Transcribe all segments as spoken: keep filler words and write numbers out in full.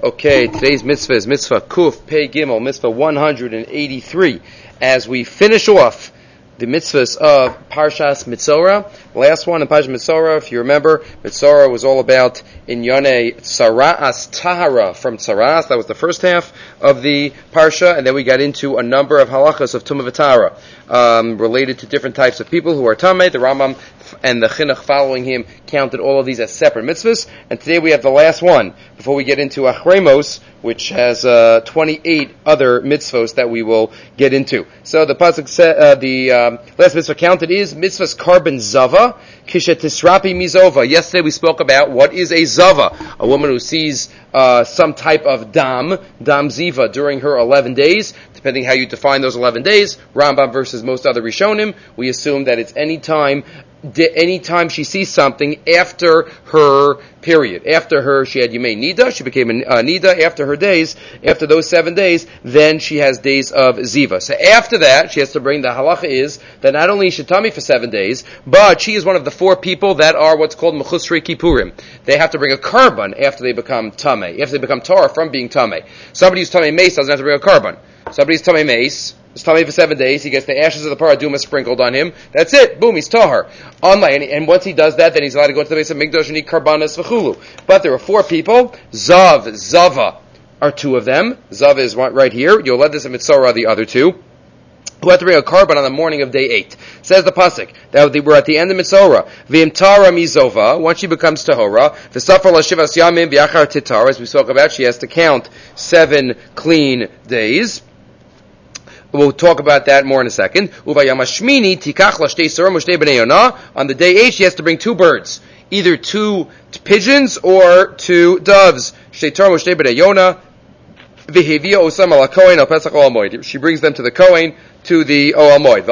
Okay, today's mitzvah is mitzvah Kuf Pei Gimel, mitzvah one hundred eighty-three. As we finish off the mitzvahs of Parshas Mitzorah, last one in Parshas Mitzorah, if you remember, Mitzorah was all about Inyane Tzara'as Tahara from Tzaras. That was the first half of the Parsha, and then we got into a number of halachas of Tumah V'Tahara, um, related to different types of people who are Tameh. The Rambam and the Chinuch following him counted all of these as separate mitzvahs, and today we have the last one, before we get into Achremos, which has uh, twenty-eight other mitzvahs that we will get into. So the pasuk sa- uh, the um, last mitzvah counted is mitzvah's carbon zava, kishet tisrapi mizova. Yesterday we spoke about what is a zava, a woman who sees uh, some type of dam, dam ziva, during her eleven days, depending how you define those eleven days. Rambam versus most other Rishonim, we assume that it's any time Anytime she sees something after her period, after her, she had Yemei Nida, she became a uh, Nida, after her days, after those seven days, then she has days of Ziva. So after that, she has to bring, the halacha is, that not only is she tummy for seven days, but she is one of the four people that are what's called Mechusrei Kippurim. They have to bring a carbon after they become Tameh, after they become Torah from being Tameh. Somebody who's Tameh Mace doesn't have to bring a carbon. Somebody's Tameh Mace, he's tummy for seven days, he gets the ashes of the paraduma sprinkled on him, that's it, boom, he's tahar. Unlike, and, and once he does that, then he's allowed to go to the base of Mikdash and eat karbanas v'chulu. But there are four people, Zav, Zava are two of them, Zav is right here, you'll let this in Mitzorah, the other two, who have to bring a carbon on the morning of day eight. Says the pasuk that we're at the end of Mitzorah. V'imtara mizova, once she becomes tahora, v'safar l'shivas yamim v'yachar titar, as we spoke about, she has to count seven clean days. We'll talk about that more in a second. On the day eight, she has to bring two birds, either two pigeons or two doves. She brings them to the Kohen, to the Ohel Moed.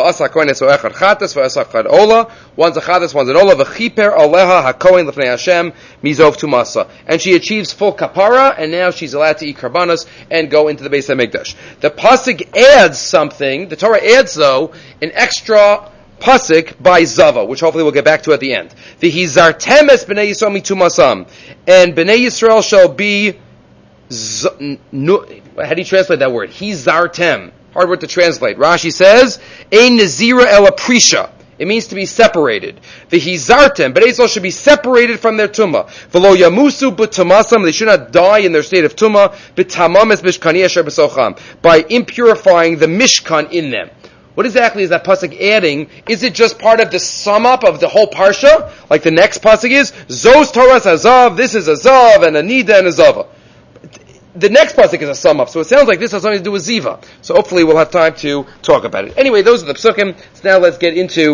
One's a chatas, one's an ola. V'chiper aleha hakohen l'fnei Hashem mizov tumasa. And she achieves full kapara, and now she's allowed to eat karbanos and go into the Beis HaMikdash. The pasuk adds something. The Torah adds, though, an extra pasuk by Zava, which hopefully we'll get back to at the end. V'hizartem es b'nei Yisrael mitumasam, and b'nei Yisrael shall be. Z- nu- how do you translate that word? Hizartem. Hard word to translate. Rashi says, Ein Nazira el Aprisha. It means to be separated. V'hizartem, but Israel should be separated from their tumah. V'lo yamusu b'tumasam, they should not die in their state of tumah. B'tamam es mishkani asher b'socham, by impurifying the mishkan in them. What exactly is that pasuk adding? Is it just part of the sum up of the whole parsha? Like the next pasuk is, Zos Toras Azav, this is a Zav, and a Nida and a Zava. The next pasuk is a sum up, so it sounds like this has something to do with Ziva. So hopefully we'll have time to talk about it. Anyway, those are the psukim. So now let's get into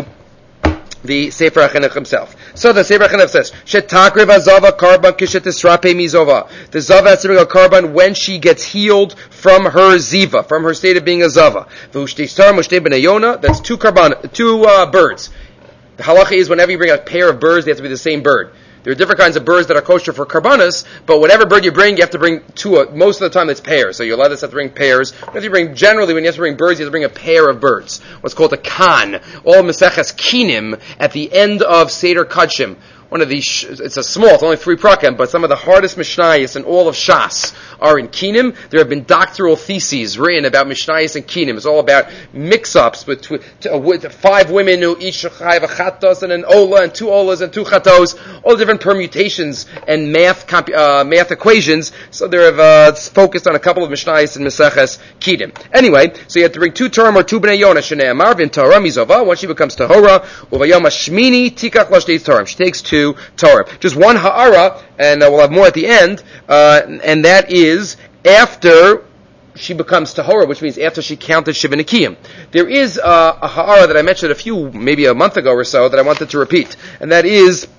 the Sefer HaChinuch himself. So the Sefer HaChinuch says, Shetakriv azava karban kishetisrape mizova. The zava has to bring a karban when she gets healed from her ziva, from her state of being a zava. V'ushtistar mushte b'nei Yona. That's two karban, two uh, birds. The halacha is whenever you bring a pair of birds, they have to be the same bird. There are different kinds of birds that are kosher for karbanas, but whatever bird you bring, you have to bring two. Uh, most of the time, it's pairs. So you're allowed to have to bring pairs. If you bring generally, when you have to bring birds, you have to bring a pair of birds. What's called a kan. All Maseches Kinim at the end of Seder Kachim. One of these, it's a small, it's only three prakim, but some of the hardest Mishnayos in all of Shas are in Kinim. There have been doctoral theses written about Mishnayos and Kinim. It's all about mix-ups between uh, with five women who each have a chatos and an ola and two olas and two chatos, all the different permutations and math comp- uh, math equations. So they have uh, focused on a couple of Mishnayos and Meseches Kinim. Anyway, so you have to bring two term or two bnei Yona shenei amar v'in Torah mizova. Once she becomes tahora, uvayom hashmini tikach l'shtei Torah. She takes two. Torah. Just one ha'ara, and uh, we'll have more at the end, uh, and that is after she becomes tahora, which means after she counted Shiva Nikiyim. There is uh, a ha'ara that I mentioned a few, maybe a month ago or so, that I wanted to repeat, and that is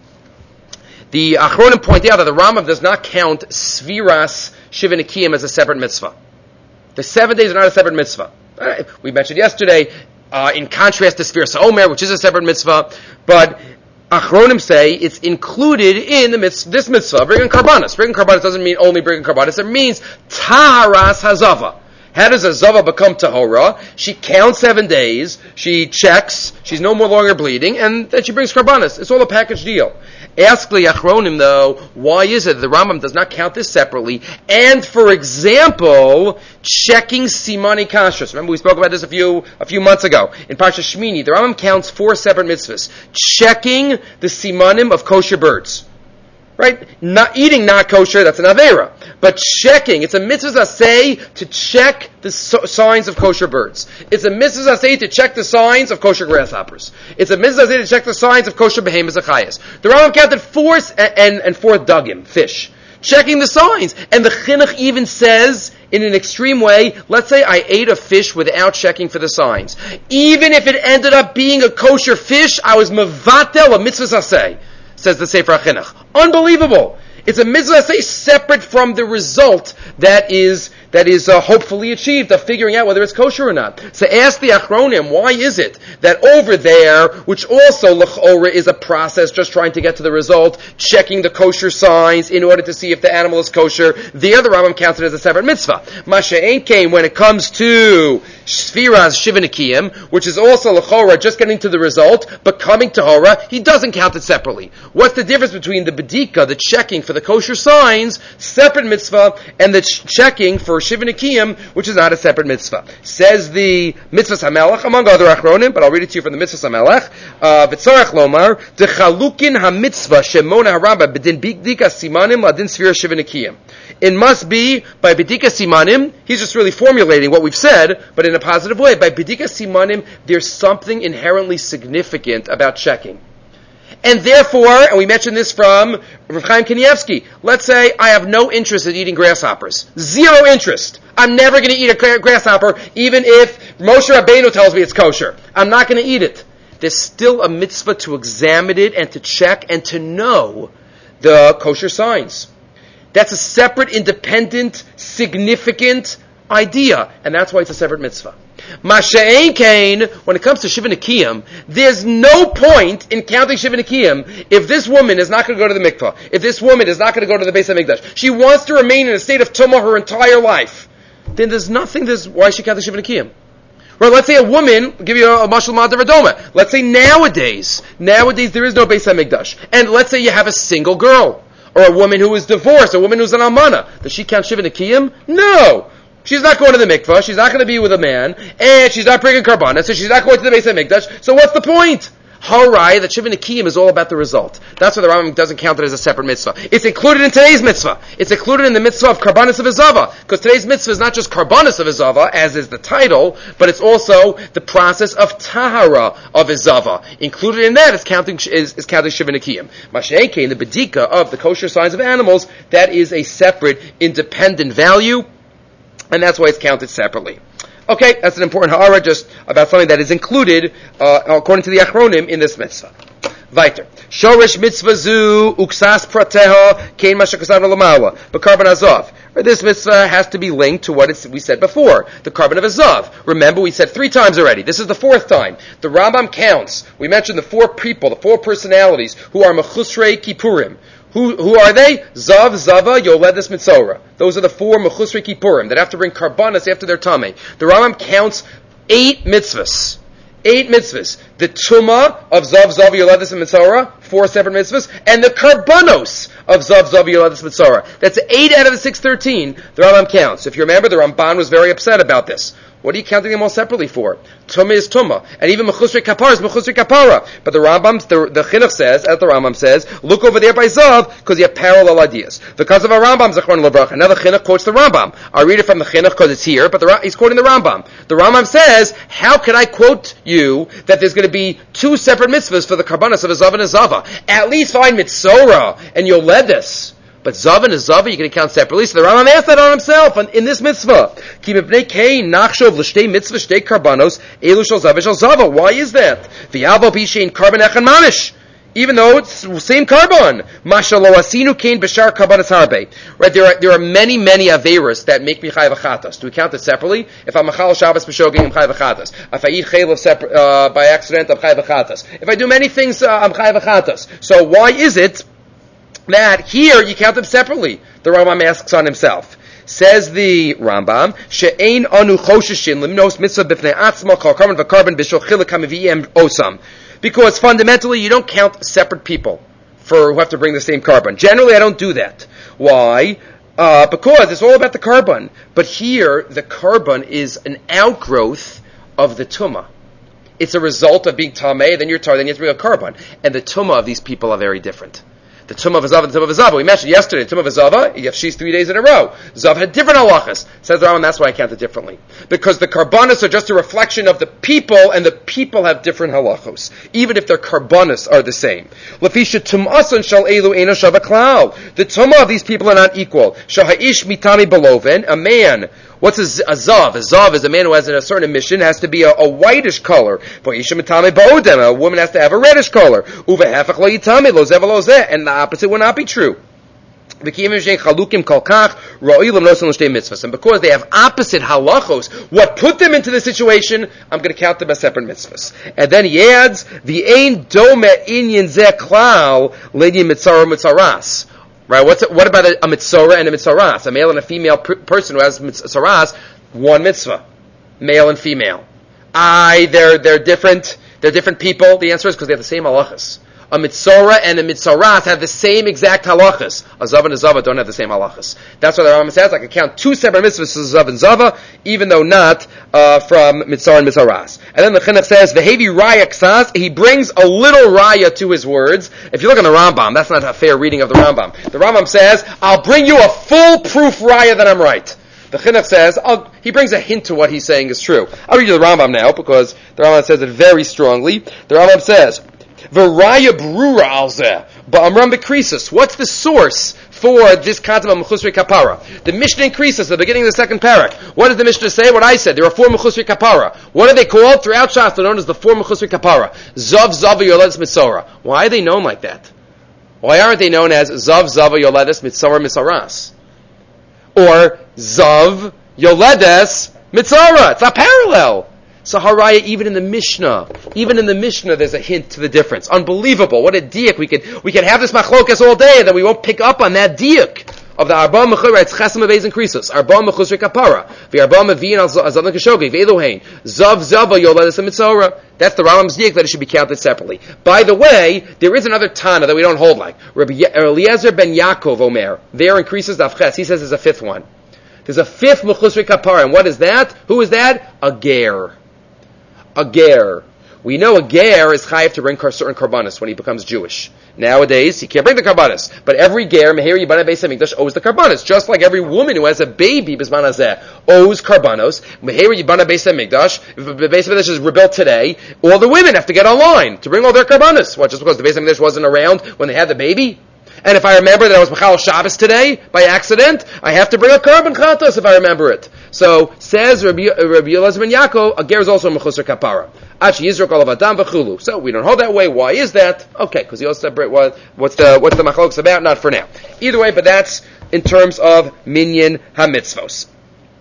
the Achronim point out that the Rambam does not count Sviras Shiva Nikiyim as a separate mitzvah. The seven days are not a separate mitzvah. Right. We mentioned yesterday, uh, in contrast to Sviras Omer, which is a separate mitzvah, but Achronim say it's included in the mitzvah, this mitzvah, bringing karbanos. Bringing karbanos doesn't mean only bringing karbanos. It means taharas hazava. How does a Zava become Tahora? She counts seven days, she checks, she's no more longer bleeding, and then she brings Karbanis. It's all a package deal. Ask the Achronim, though, why is it that the Rambam does not count this separately? And, for example, checking Simani Kashrus. Remember, we spoke about this a few a few months ago. In Parsha Shmini, the Rambam counts four separate mitzvahs. Checking the Simanim of kosher birds. Right? Not eating not kosher, that's an Avera. But checking, it's a mitzvah aseh to check the so- signs of kosher birds. It's a mitzvah aseh to check the signs of kosher grasshoppers. It's a mitzvah aseh to check the signs of kosher behemoths achayas. The Rambam counted four and, and, and four dugim, fish. Checking the signs. And the chinuch even says, in an extreme way, let's say I ate a fish without checking for the signs. Even if it ended up being a kosher fish, I was mevatel a mitzvah aseh. Says the Sefer HaChinuch. Unbelievable. It's a mitzvah say separate from the result that is that is uh, hopefully achieved of figuring out whether it's kosher or not. So ask the Achronim, why is it that over there, which also l'chora is a process just trying to get to the result, checking the kosher signs in order to see if the animal is kosher, there the Rambam counts it as a separate mitzvah. Masha'en came when it comes to Shviras Shivanakiyim, which is also l'chora just getting to the result, but coming to Hora, he doesn't count it separately. What's the difference between the bedika, the checking for the kosher signs, separate mitzvah, and the ch- checking for Shivanakiyim, which is not a separate mitzvah? Says the Mitzvah Hamelech, among other Achronim, but I'll read it to you from the Mitzvah Hamelech. V'tzarech lomar, dechalukin ha-mitzvah shemona haramba b'din bedika simanim ladin svira Shivanakiyim. It must be by bedika simanim. He's just really formulating what we've said, but in a positive way. By bedika simanim, there's something inherently significant about checking. And therefore, and we mentioned this from Rav Chaim Kanievsky, let's say I have no interest in eating grasshoppers. Zero interest. I'm never going to eat a grasshopper, even if Moshe Rabbeinu tells me it's kosher. I'm not going to eat it. There's still a mitzvah to examine it and to check and to know the kosher signs. That's a separate, independent, significant idea, and that's why it's a separate mitzvah. Masha'en Kain, when it comes to Shivanakiyim, there's no point in counting Shivanakiyim if this woman is not going to go to the mikvah, if this woman is not going to go to the Beis HaMikdash. She wants to remain in a state of tumah her entire life. Then there's nothing, there's, why she count the Shivanakiyim? Right, let's say a woman, I'll give you a, a mashal ma'atar adoma. Let's say nowadays, nowadays there is no Beis HaMikdash. And let's say you have a single girl, or a woman who is divorced, a woman who's an almana. Does she count Shivanakiyim? No! She's not going to the mikvah, she's not going to be with a man, and she's not bringing karbanas, so she's not going to the Beis HaMikdash. So what's the point? Harai, that Shivanakiyim is all about the result. That's why the Rambam doesn't count it as a separate mitzvah. It's included in today's mitzvah. It's included in the mitzvah of karbanas of Azava. Because today's mitzvah is not just karbanas of Azava, as is the title, but it's also the process of tahara of Azava. Included in that is counting is, is counting Shivanakiyim. Masha'enke, in the bedika of the kosher signs of animals, that is a separate, independent value, and that's why it's counted separately. Okay, that's an important ha'ara just about something that is included, uh, according to the Achronim, in this mitzvah. Weiter. Shorish mitzvah zu uksas prateha kein mashakasav lamala b'karban azov. This mitzvah has to be linked to what it's, we said before, the carbon of Azav. Remember, we said three times already. This is the fourth time. The Rambam counts. We mentioned the four people, the four personalities who are mechusrei kippurim. Who, who are they? Zav, Zava, Yoledis, Mitzora. Those are the four Mechusrei Kippurim that have to bring karbanas after their tameh. The Rambam counts eight mitzvahs. Eight mitzvahs. The Tumah of Zav, Zav, Yoledis, and Mitzora, four separate mitzvahs, and the karbanos of Zav, Zav, Yoledis, Mitzora. That's eight out of the six thirteen the Rambam counts. If you remember, the Ramban was very upset about this. What are you counting them all separately for? Tumah is Tumah. And even Mechusrei Kapara is Mechusrei Kapara. But the Rambam, the, the Chinuch says, as the Rambam says, look over there by Zav, because you have parallel ideas. Because of our Rambam, Zechron Lebracha. Now the Chinuch quotes the Rambam. I'll read it from the Chinuch because it's here, but the, he's quoting the Rambam. The Rambam says, how can I quote you that there's going to be two separate mitzvahs for the karbanas of a Zav and a Zava? At least find Mitzora and Yoledis. But Zav and Zava, you're going to count separately. So the Rambam asked that on himself on, in this mitzvah. Why is that? Even though it's the same carbon. Right, there are, there are many, many averas that make me chayav achatas. Do we count it separately? If I'm machal Shabbos b'shogeg, I'm chayav achatas. If I eat chaylev separ- uh, by accident, I'm chayav achatas. If I do many things, uh, I'm chayav achatas. So why is it that here you count them separately? The Rambam asks on himself. Says the Rambam, she'ein anu choshishin limnos mitzvah b'fnei atzma kol karban v'karban b'shochilek hamiviyem osam. Because fundamentally, you don't count separate people for who have to bring the same carbon. Generally, I don't do that. Why? Uh, because it's all about the carbon. But here, the carbon is an outgrowth of the tumah. It's a result of being tameh, then you're tar, then you have to bring a carbon. And the tumah of these people are very different. The tumah of a Zav and the tumah of a Zava. We mentioned yesterday, the tumah of a Zava, you have she's three days in a row. Zav had different halachas. Says the Rambam, that's why I count it differently. Because the karbanos are just a reflection of the people, and the people have different halachos. Even if their karbanos are the same. Lefisha tum'ason shal elu ena shava klal. The tumah of these people are not equal. Shaha'ish mitami beloven, a man. What's a, a zav? A zav is a man who has a certain emission, has to be a, a whitish color. A woman has to have a reddish color. And the opposite would not be true. And because they have opposite halachos, what put them into the situation, I'm going to count them as separate mitzvahs. And then he adds, the ein dome inyan zeh klal lady mitzara mitzaras. Right? What's it, what about a, a mitzorah and a mitzaras? A male and a female per, person who has mitzaras, one mitzvah, male and female. I, they're they're different. They're different people. The answer is because they have the same halachas. A mitzorah and a mitzaras have the same exact halachas. A zav and a zava don't have the same halachas. That's why the Rambam says I can count two separate mitzvahs as zav and zava, even though not uh, from mitzorah and mitzaras. And then the Chinuch says v'hevi raya ksas. He brings a little raya to his words. If you look in the Rambam, that's not a fair reading of the Rambam. The Rambam says I'll bring you a foolproof raya that I'm right. The Chinuch says I'll, he brings a hint to what he's saying is true. I'll read you the Rambam now because the Rambam says it very strongly. The Rambam says. V'raya brura al zeh ba'amram bekrisus. What's the source for this concept of mechusri kapara? The Mishnah increases at the beginning of the second parak. What does the Mishnah say? What I said. There are four mechusri kapara. What are they called? Throughout Shas, they're known as the four mechusri kapara. Zav, Zava, Yoledes, Mitzora. Why are they known like that? Why aren't they known as Zav, Zava, Yoledes, Mitzora, Mitzaras? Or Zav, Yoledes, Mitzora. It's not parallel. So haraya, even in the Mishnah, even in the Mishnah, there's a hint to the difference. Unbelievable! What a diak! We could we could have this machlokas all day, and then we won't pick up on that diak of the arba mechusri. It's chesem abeis and krisos. Arba mechusri kapara. The arba mevin al zav keshogi ve'elohein zav zava yoledes mitzora. That's the Rambam's diak that it should be counted separately. By the way, there is another Tana that we don't hold like Rabbi Eliezer ben Yaakov Omer. There increases the afches. He says there's a fifth one. There's a fifth mechusri kapara, and what is that? Who is that? A ger. A ger. We know a ger is chayiv to bring certain karbanos when he becomes Jewish. Nowadays, he can't bring the karbanos. But every ger, meher yibana beis hamikdash, owes the karbanos. Just like every woman who has a baby, bisman hazeh, owes karbanos. Meher yibana beis hamikdash, if the beis hamikdash is rebuilt today, all the women have to get online to bring all their karbanos. What, just because the beis hamikdash wasn't around when they had the baby? And if I remember that I was Mechal Shabbos today, by accident, I have to bring a carbon chatos if I remember it. So, says Rabbi, Rabbi Elazar ben Yaakov, a ger is also Mechusar Kapara. Achi Yizrok Olav Adam V'chulu. So, we don't hold that way. Why is that? Okay, because you also separate what, what's the, what's the Machlokes about? Not for now. Either way, but that's in terms of Minyan HaMitzvos.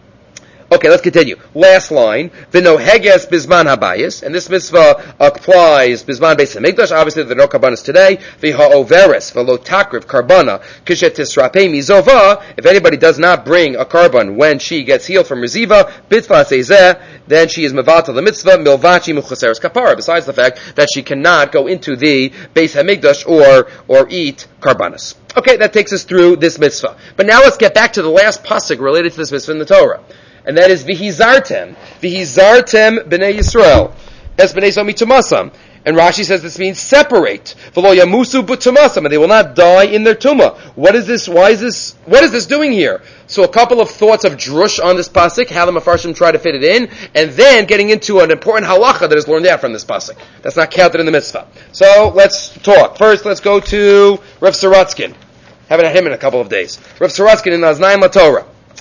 Okay, let's continue. Last line, v'noheges bizman habayis, and this mitzvah applies bizman beis hamikdash. Obviously, there are no karbanos today. V'ha'overes v'lo takriv karbana kishet tisrapei mizova. If anybody does not bring a carbon when she gets healed from reziva, bitva seizeh, then she is mevatel the mitzvah milvachi muchaseres kapara. Besides the fact that she cannot go into the beis hamikdash or or eat karbanos. Okay, that takes us through this mitzvah. But now let's get back to the last pasuk related to this mitzvah in the Torah. And that is v'hizartem, v'hizartem b'nei Yisrael, es b'nei Yisrael mitumasam. And Rashi says this means separate. V'lo yamusu b'tumasam, and they will not die in their tumah. What is this? Why is this? What is this doing here? So a couple of thoughts of drush on this pasuk, how the Mefarshim try to fit it in, and then getting into an important halacha that is learned out from this pasuk. That's not counted in the mitzvah. So let's talk. First, let's go to Rav Saratskin. Haven't had him in a couple of days. Rav Saratskin in Aznaim LaTorah.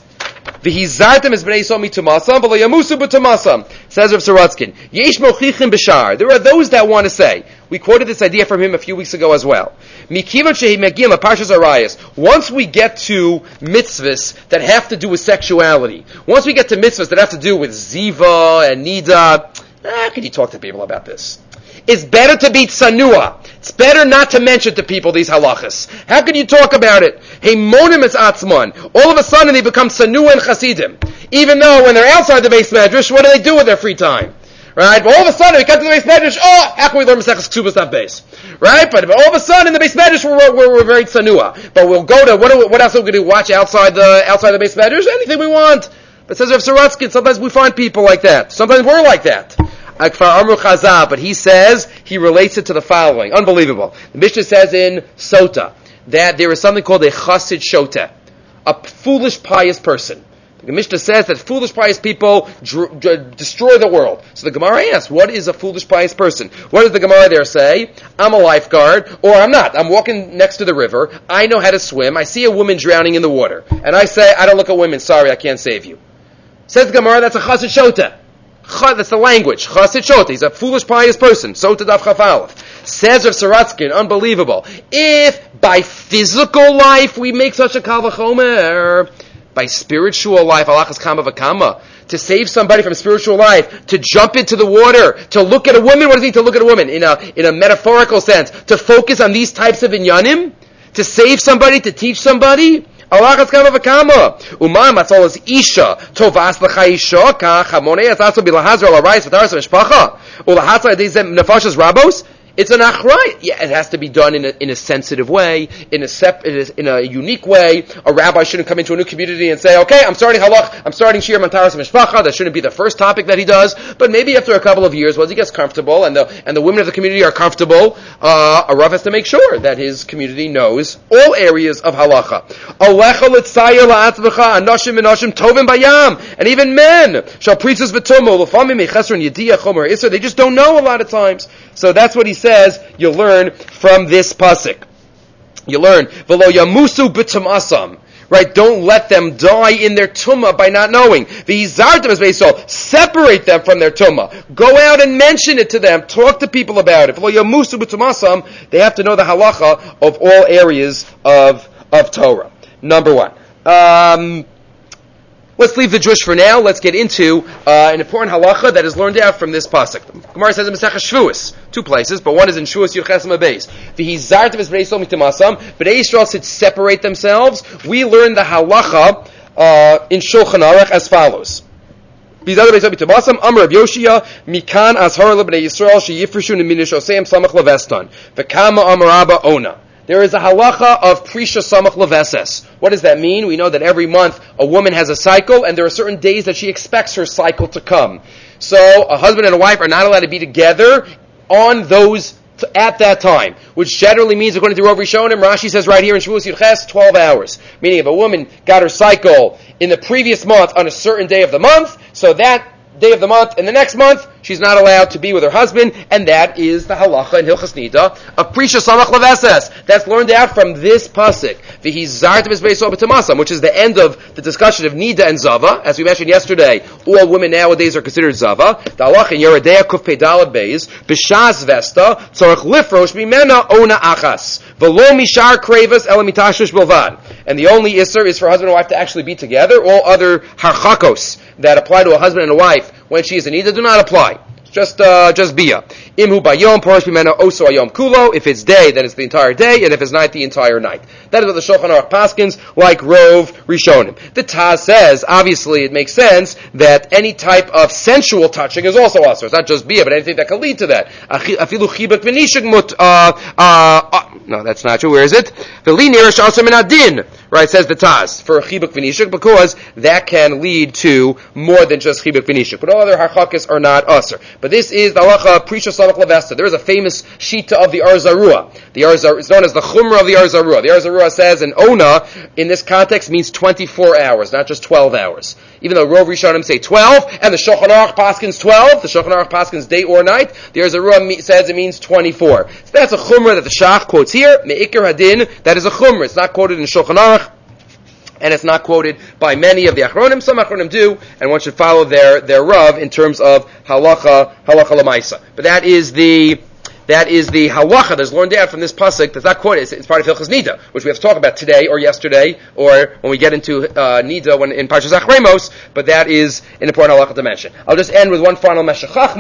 V'hizartem es b'nei Yisrael mitumasam v'lo yamusu b'tumasam. Says Rav Saratskin, yesh mochichim b'shar. There are those that want to say. We quoted this idea from him a few weeks ago as well. Mikivan shehi megim l'parshas arayos. Once we get to mitzvahs that have to do with sexuality, once we get to mitzvahs that have to do with ziva and nida, ah, can you talk to people about this? it's better to be tsanua. It's better not to mention to people these halachas. How can you talk about it? Hey, monim es atzman. All of a sudden they become tsanua and chasidim. Even though when they're outside the base medrash, what do they do with their free time? Right? But all of a sudden we come to the base medrash, oh, how can we learn Maseches Ksubas that base? Right? But, but all of a sudden in the base medrash we're, we're, we're very tsanua. But we'll go to, what, do we, what else are we going to do? Watch outside the, outside the base medrash? Anything we want. But says Rav Saratsky, sometimes we find people like that. Sometimes we're like that. Akfar Amru Chazal, but he says, he relates it to the following. Unbelievable. The Mishnah says in Sota that there is something called a Chassid Shoteh, a foolish, pious person. The Mishnah says that foolish, pious people dr- dr- destroy the world. So the Gemara asks, what is a foolish, pious person? What does the Gemara there say? I'm a lifeguard, or I'm not. I'm walking next to the river. I know how to swim. I see a woman drowning in the water. And I say, I don't look at women. Sorry, I can't save you. Says the Gemara, that's a Chassid Shoteh. That's the language. Chassid Shoteh. He's a foolish, pious person. Sota Daf Chaf Aleph. Says Rav Saratsky, unbelievable. If by physical life we make such a kal v'chomer, by spiritual life, halachas kama v'kama, to save somebody from spiritual life, to jump into the water, to look at a woman, what does it mean to look at a woman? In a, in a metaphorical sense, to focus on these types of inyanim, to save somebody, to teach somebody, halachas kama v'kama. Uma matzol is isha, tovas l'cha isha, kach hamonei asaso bilahazra l'rayis v'taras v'mishpacha, ulahatza adizem nefashas rabos. It's an achrayut. Yeah, it has to be done in a, in a sensitive way, in a, sep, in a in a unique way. A rabbi shouldn't come into a new community and say, okay, I'm starting halach, I'm starting shir mantaras mishpacha. That shouldn't be the first topic that he does. But maybe after a couple of years, once he gets comfortable and the and the women of the community are comfortable, uh, a rav has to make sure that his community knows all areas of halacha. Alecha l'tzayer la'atzvecha anoshim enoshim tovim bayam, and even men shall preachers v'tumo l'famim mechesron yediyah chomer iser. They just don't know a lot of times. So that's what he says you learn from this pasuk. You learn, v'lo yamusu b'tumasam. Right? Don't let them die in their tumah by not knowing. V'hizartem es beisol. Separate them from their tumah. Go out and mention it to them. Talk to people about it. V'lo yamusu b'tumasam. They have to know the halacha of all areas of, of Torah. Number one. Um... Let's leave the Jewish for now. Let's get into uh, an important halacha that is learned out from this pasuk. The Gemara says in Maseches Shvuos, two places, but one is in Shvuos Yuches Mabeis. V'hizartem es bnei Yisrael mitamasam. Bnei Yisrael should separate themselves. We learn the halacha uh, in Shulchan Aruch as follows. V'hizartem es bnei Yisrael mitamasam. Amar Rav Yoshia mikan azhar lebnei Yisrael sheyifreshu neminishoseim samach levestan. V'kama amar Abba ona. There is a halacha of prisha samach leveses. What does that mean? We know that every month a woman has a cycle, and there are certain days that she expects her cycle to come. So a husband and a wife are not allowed to be together on those t- at that time, which generally means, according to Rav Rishonim, Rashi says right here in Shavuos Yudches, twelve hours. Meaning, if a woman got her cycle in the previous month on a certain day of the month, so that day of the month and the next month, she's not allowed to be with her husband, and that is the halacha in Hilchas Nida of Prisha Samach Leveses. That's learned out from this pasuk, V'hizartem es bnei Yisrael b'tumasam, which is the end of the discussion of Nida and Zava. As we mentioned yesterday, all women nowadays are considered Zava. The halacha in Yeridea Kuf Pei Daled Beis, B'shas Vesta, Tzorach Lifrosh Mimena Ona Achas, V'lo Mishar Kravas Ela Mitashvish Bilvad. And the only isser is for husband and wife to actually be together. All other harchakos that apply to a husband and a wife when she is in Nida do not apply. Just, uh, just bia. Imhu bayom porosh bimena oso ayom kulo. If it's day, then it's the entire day, and if it's night, the entire night. That is what the Shulchan Aruch paskins, like Rov Rishonim. The Taz says, obviously, it makes sense that any type of sensual touching is also also. It's not just bia, but anything that can lead to that. Afilu chibuk v'nishik mut. Uh, uh, no, that's not true. Where is it? V'li nirish also min adin. Right, says the Taz, for chibuk v'nishik, because that can lead to more than just chibuk v'nishik. But all other harchakis are not usher. But this is the halacha prisha samach levesta. There is a famous shita of the Ar Zarua. The Ar Zarua is known as the chumrah of the Ar Zarua. The Ar Zarua says an ona in this context means twenty-four hours, not just twelve hours. Even though Rov Rishonim say twelve, and the Shulchan Aruch paskins twelve, the Shulchan Aruch paskins day or night, the Ar Zarua says it means twenty-four. So that's a chumrah that the Shach quotes here. Me'ikar hadin, that is a chumrah. It's not quoted in Shulchan Aruch, and it's not quoted by many of the Achronim. Some Achronim do, and one should follow their, their Rav in terms of halacha, halacha lamaisa. But that is the, that is the halacha that's learned out from this pasuk that's not quoted. It's, it's part of Hilchas Nida, which we have to talk about today or yesterday, or when we get into uh, Nida when, in Parshas Achremos, but that is an important halacha to mention. I'll just end with one final Meshech Chachma,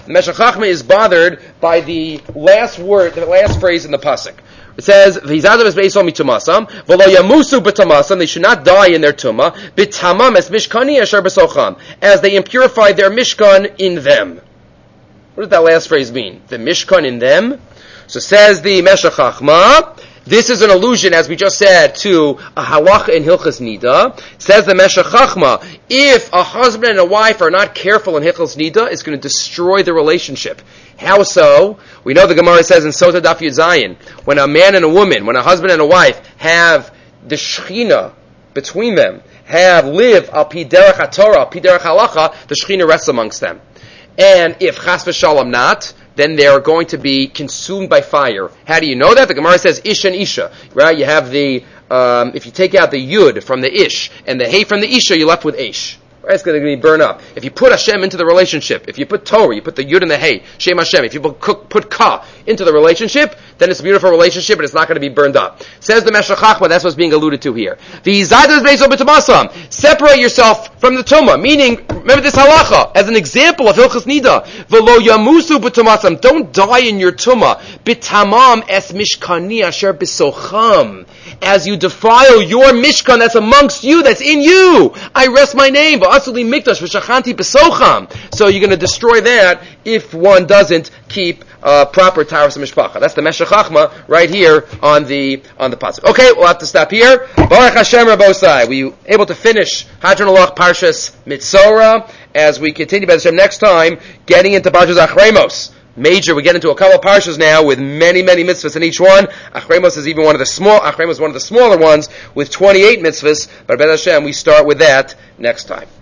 The Meshech Chochmah is bothered by the last word, the last phrase in the pasuk. It says, "V'hizazav es beisol mitumasam, v'lo yamusu b'tumasam." They should not die in their tumah. B'tamam es mishkani asher b'socham, as they impurify their mishkan in them. What does that last phrase mean? The mishkan in them. So says the Meshech Chochmah. This is an allusion, as we just said, to a halacha in Hilchos Nida. Says the Meshech Chochmah, if a husband and a wife are not careful in Hilchos Nida, it's going to destroy the relationship. How so? We know the Gemara says in Sota Daf Yud Zayin, when a man and a woman, when a husband and a wife have the Shechina between them, have live al pi derech haTorah, al pi derech halacha, the Shechina rests amongst them. And if chas v'shalom not, then they are going to be consumed by fire. How do you know that? The Gemara says ish and isha, right? You have the, um, if you take out the yud from the ish and the hey from the isha, you're left with ish. Right? It's going to be burned up. If you put Hashem into the relationship, if you put Torah, you put the yud and the hey, Shem Hashem, if you put, put ka into the relationship, then it's a beautiful relationship and it's not going to be burned up. Says the Meshech Chochmah, that's what's being alluded to here. Separate yourself from the tumah, meaning, remember this halacha, as an example of Hilchos Nida. V'lo yamusu b'tumasam, don't die in your tumah. B'tamam es mishkani asher b'socham, as you defile your mishkan that's amongst you, that's in you. I rest my name, v'asuli mikdash v'shachanti b'socham. So you're going to destroy that if one doesn't keep uh, proper taharas mishpacha. That's the Meshech Chochmah right here on the on the pasuk. Okay, we'll have to stop here. Baruch Hashem Rabosai. We were able to finish Hadron Alach Parshas Mitzora as we continue by the Hashem next time, getting into Parshas Achremos. Major, we get into a couple of parshas now with many, many mitzvahs in each one. Achremos is even one of the small. Achremos is one of the smaller ones with twenty-eight mitzvahs. But B'ez Hashem, we start with that next time.